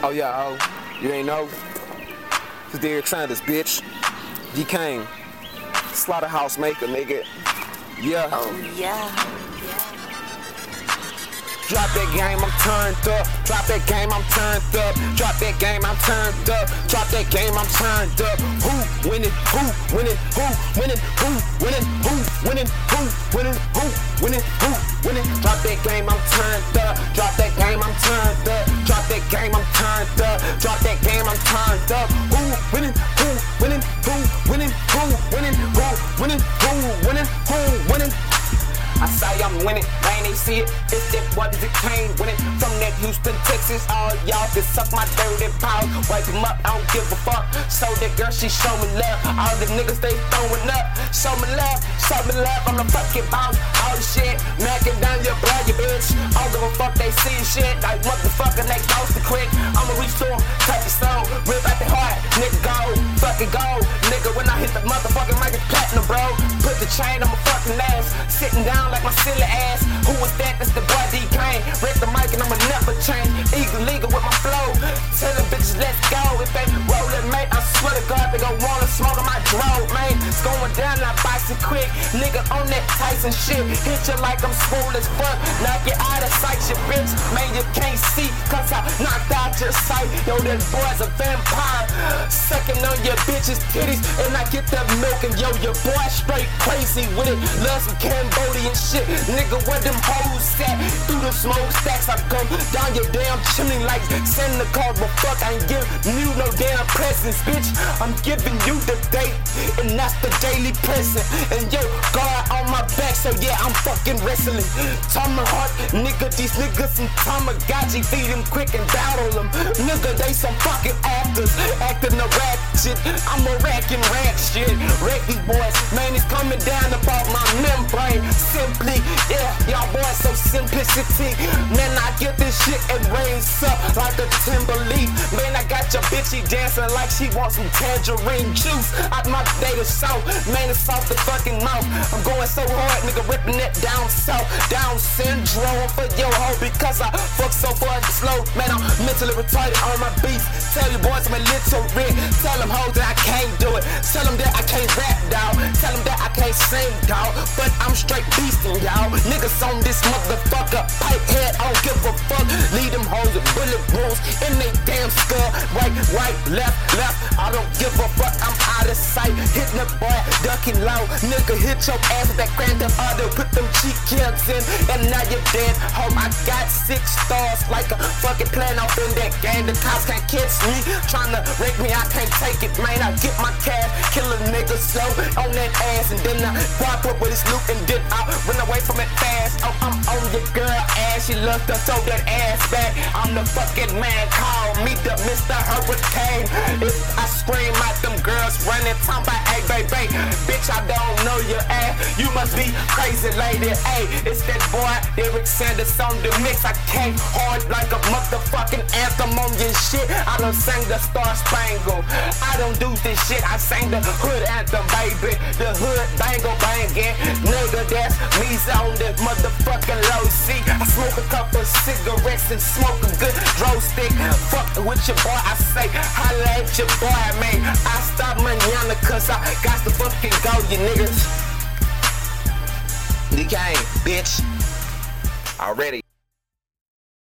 Oh yeah, oh, you ain't know? It's Derek Sanders, bitch. D Kane. Slaughterhouse maker, nigga. Yeah. Oh yeah. Drop that game, I'm turned up. Drop that game, I'm turned up. Drop that game, I'm turned up. Drop that game, I'm turned up. Who winning? Who winning? Who winning? Who winning? Who winning? Who winning? Who winning? Who winning? Drop that game, I'm turned up. Drop that game, I'm turned up. Drop that game, I'm turned up. Drop that game, I'm turned up. Who winning? Who winning? Who winning? Who winning? Who winning? Who winning? Who winning? I say I'm winning, man, they see it. It's that boy that came winning from that Houston, Texas. All y'all can suck my dirty paws. Wipe them up, I don't give a fuck. So that girl, she show me love. All the niggas, they throwing up. Show me love, I'm the fucking boss. All the shit, macking down your blood, you bitch. I don't give a fuck, they see shit. Like motherfucker, they ghost the quick. I'ma reach to 'em, touch your soul. Rip out the heart, nigga, go. Fucking go. Nigga, when I hit the motherfucking mic, it's platinum, bro. Put the chain on my fucking ass. Sitting down like my silly ass. Who was that? That's the boy D Kane. Rip the mic and I'ma never change. Legal with my flow. Tell them bitches let's go. If they rollin', mate, I swear to God they gon' wanna smoke on my drove, man. It's going down like bicycle quick. Nigga on that Tyson shit. Hit you like I'm smooth as fuck. Knock you out of sight, you bitch. Man, you can't see cause I knocked out your sight. Yo, that boy's a vampire. Sucking on your bitch's titties. And I get that milk and yo, your boy straight crazy with it. Love some Cambodian shit. Nigga, where them hoes at? Through the smoke stacks, I come down your damn chimney like Santa Claus, but fuck, I ain't giving you no damn presents, bitch. I'm giving you the date, and that's the daily present. And yo, guard on my back, so yeah, I'm fucking wrestling. Tomahawk, nigga, these niggas some Tamagotchi, feed them quick and battle them. Nigga, they some fucking actors, acting the rap shit. I'm a rack and rack shit. Wreck these boys, man, it's coming down about my membrane. Simply, yeah, y'all boys so simplicity. Man, I get this shit and raise up like a timber leaf. Man, I got your bitchy dancing like she wants some tangerine juice out my data south. Man, it's off the fucking mouth. I'm going so hard, nigga, ripping it down south. Down syndrome for your hoe because I fuck so fucking slow. Man, I'm mentally retarded on my beats. Tell you boys I'm illiterate. Tell them hoes that I can't do it. Tell them that I can't rap, dawg. Tell them that I can't sing, dawg. But I'm straight beastin', y'all. Niggas on this motherfucker. Pipe head, I don't give a fuck. Leave them hoes with bullet wounds in they damn skull. Right, left. I don't give a fuck. I'm out of sight. Hitting the boy, ducking low. Nigga, hit your ass with that grand theft auto. Put them cheek kills in, and now you're dead. Hope I got 6 stars like a fucking plan off in that game. The cops can't catch me. Tryna wreck me, I can't take it, man. I get my cash, kill a nigga slow on that ass, and then I pop up with his loot, and then I run away from it fast. Oh, I'm on your girl ass. She loves to throw that ass back. I'm the fucking man. Call me the Mr. Hurricane. If I scream at them girls running, talking about, hey, baby, bitch, I don't know your ass. You must be crazy, lady. Hey, it's that boy, Derek Sanders on the mix. I came hard like a motherfucking anthem on your shit. I done sang the Star Spangled. I don't do this shit. I sang the hood anthem, baby. The hood bangle banging. Nigga, that's me on the motherfucking low seat. I smoke a couple cigarettes and smoke a good dro stick. Fuck with your boy, I say, holla at your boy, man. I stop manana cause I got to fucking go, you niggas. D Kane, bitch. Already.